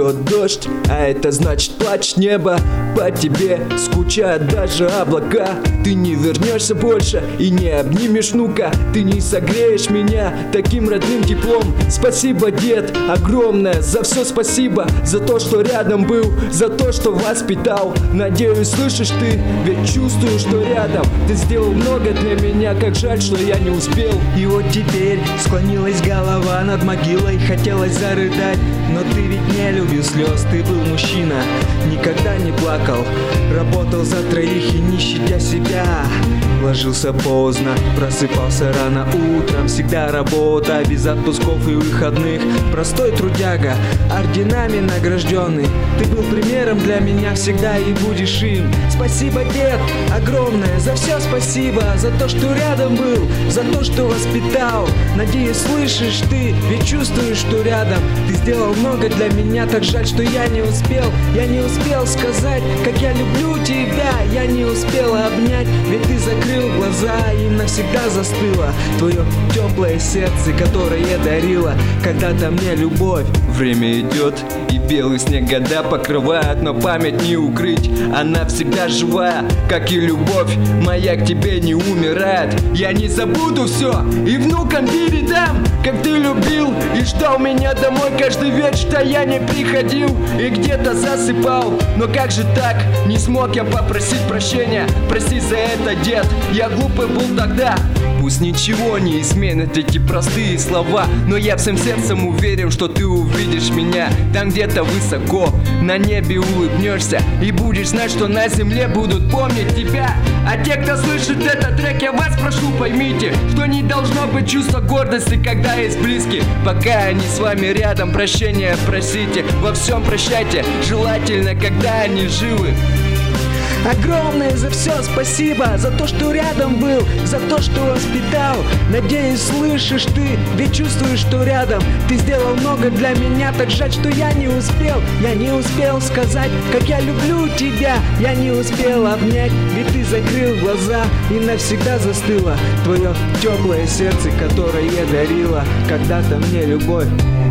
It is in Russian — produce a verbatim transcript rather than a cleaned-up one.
идет дождь, а это значит плачет небо. По тебе скучают даже облака. Ты не вернешься больше и не обнимешь внука. Ты не согреешь меня таким родным теплом. Спасибо, дед, огромное за все спасибо. За то, что рядом был, за то, что воспитал. Надеюсь, слышишь ты, ведь чувствую, что рядом. Ты сделал много для меня, как жаль, что я не успел. И вот теперь склонилась голова над могилой. Хотелось зарыдать, но ты ведь не любил слез. Ты был мужчина, никогда не плакал. Работал за троих и не щадя себя. Ложился поздно, просыпался рано утром. Всегда работа, без отпусков и выходных. Простой трудяга, орденами награжденный. Ты был примером для меня всегда и будешь им. Спасибо, дед, огромное за все спасибо. За то, что рядом был, за то, что воспитал. Надеюсь, слышишь ты, ведь чувствуешь, что рядом. Ты сделал много для меня, так жаль, что я не успел. Я не успел сказать, как я люблю тебя. Я не успела обнять, ведь ты закрыл глаза и навсегда застыло твое теплое сердце, которое дарило когда-то мне любовь. Время идет, и белый снег года покрывает, но память не укрыть. Она всегда жива, как и любовь моя к тебе не умирает. Я не забуду все и внукам передам, как ты любил и ждал меня домой каждый вечер, а я не приходил и где-то засыпал. Но как же так, не смог я попросить прощения. Прости за это, дед, я глупый был тогда. Пусть ничего не изменят эти простые слова, но я всем сердцем уверен, что ты увидишь меня там где-то высоко на небе, улыбнешься и будешь знать, что на земле будут помнить тебя. А те, кто слышит этот трек, я вас прошу, поймите, что не должно быть чувства гордости, когда есть близкие. Пока они с вами рядом, прощения просите, во всем прощайте, желательно, когда они живы. Огромное за все спасибо, за то, что рядом был, за то, что воспитал. Надеюсь, слышишь ты, ведь чувствуешь, что рядом. Ты сделал много для меня, так жаль, что я не успел. Я не успел сказать, как я люблю тебя. Я не успел обнять, ведь ты закрыл глаза и навсегда застыло твое теплое сердце, которое дарило когда-то мне любовь.